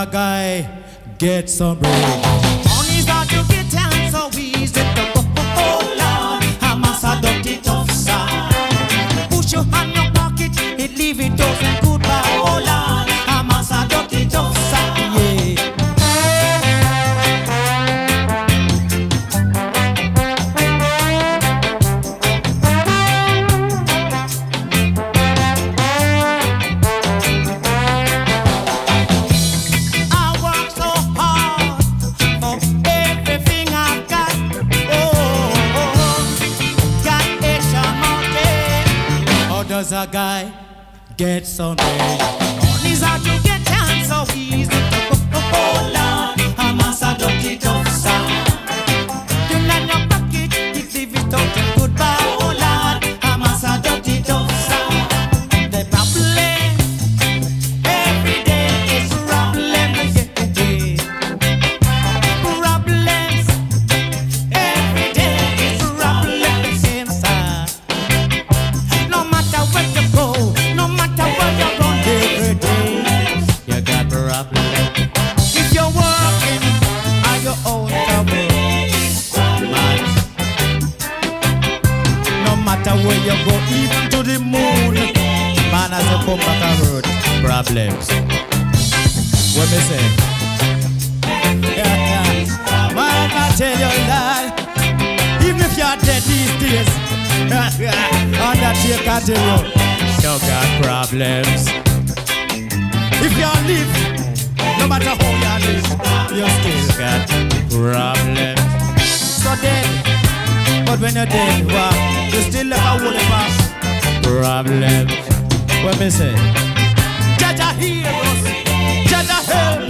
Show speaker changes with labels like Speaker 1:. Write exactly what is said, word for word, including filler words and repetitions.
Speaker 1: guy get some bread?
Speaker 2: Money's hard to get and so easy to go. Oh Lord, I'm a so dirty tough side. Push your hand in your pocket, it leave it out and goodbye. Oh Lord, I'm a so dirty tough side. Yeah.
Speaker 1: Does a guy get some bread?
Speaker 2: Money's hard to get and so easy to go. Oh Lord, I'm a so dirty tough side. You in your pocket, it leave it out and goodbye. Oh Lord, I'm a so dirty tough side. The problem every day is problem, yeah. Problems every day is problems inside. No matter where you go, no matter where you're going, every day you got problems. If you're working on your own trouble, man. No matter where you go, even to the moon, man has to come back and road.
Speaker 1: Problems. What me say?
Speaker 2: Yeah, yeah. Man, I tell you that, even if you're dead these days, Undertaker tell you,
Speaker 1: You got problems.
Speaker 2: if you live, no matter how you live, you still got
Speaker 1: Problems.
Speaker 2: so dead. But when you're dead, well, you still have a holy past.
Speaker 1: Problems. What me say?
Speaker 2: Jaja hear us, Jaja help